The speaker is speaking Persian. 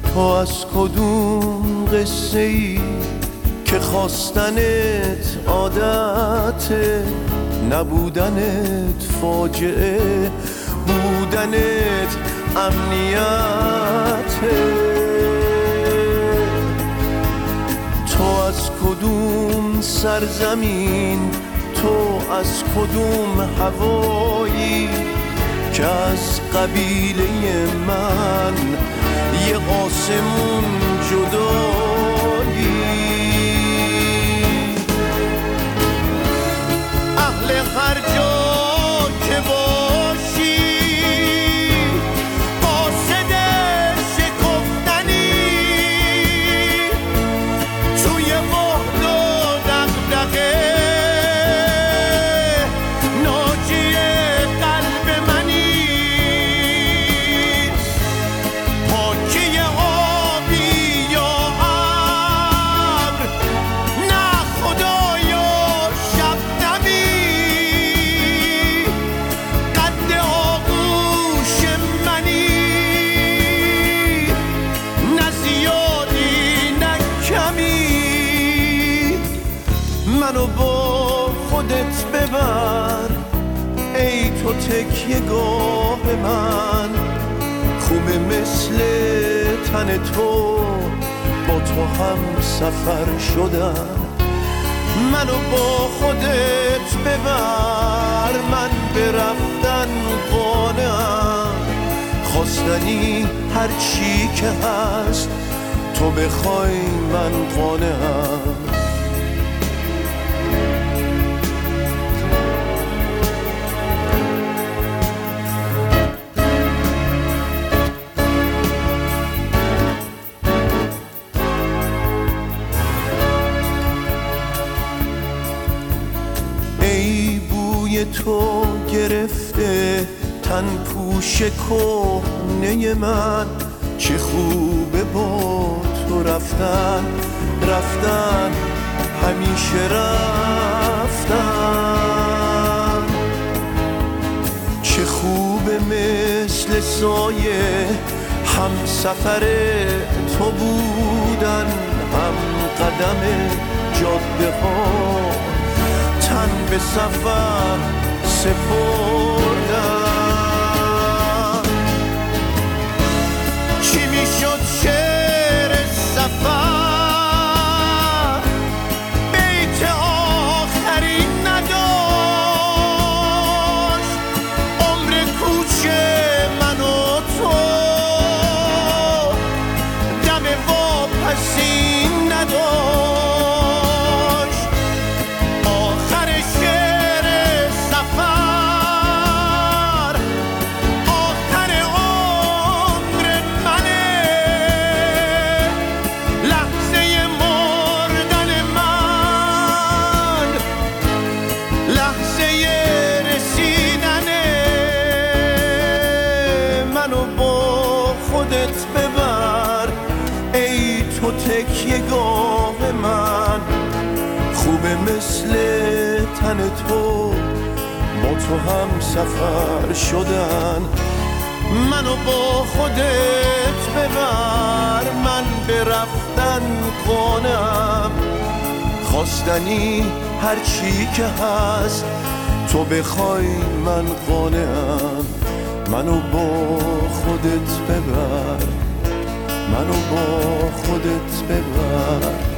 تو از کدوم قصه ای که خواستنت عادته، نبودنت فاجعه، بودنت امنیته. تو از کدوم سرزمین، تو از کدوم هوایی که از قبیله من یه قاسمون جدایی. اهل هر جا که باشی قاصد شکفتنی، توی مهد و دغدغه ناجی قلب منی. پاکی آبی یا ابر، نه خدایا شبنمی، قد آغوش منی، نه زیادی نه کمی. منو با خودت ببر ای تو تکیه گاه من، خوبه مثل تن تو با تو هم سفر شدن. منو با خودت ببر، من به رفتن قانعم، خواستنی هر چی که هست تو بخوای من قانعم. ای بوی تو گرفته تن پوش کهنه من، چه خوبه با تو رفتن، رفتن همیشه رفتن. چه خوبه مثل سایه هم سفر تو بودن، هم قدم جاده ها تن به سفر سپردن. چی میشد شعر سفر، بیت آخری نداشت، عمر کوچ من و تو دم واپسی نداشت. آخر شعر سفر، آخر عمر منه، لحظه مردن من، لحظه رسیدنه. منو با خودت ببر ای تو تکیه گاه من، خوبه مثل تن تو با تو هم سفر شدن. منو با خودت ببر، من به رفتن قانعم، خواستنی هر چی که هست تو بخوای من قانعم. منو با خودت ببر، منو با خودت ببر.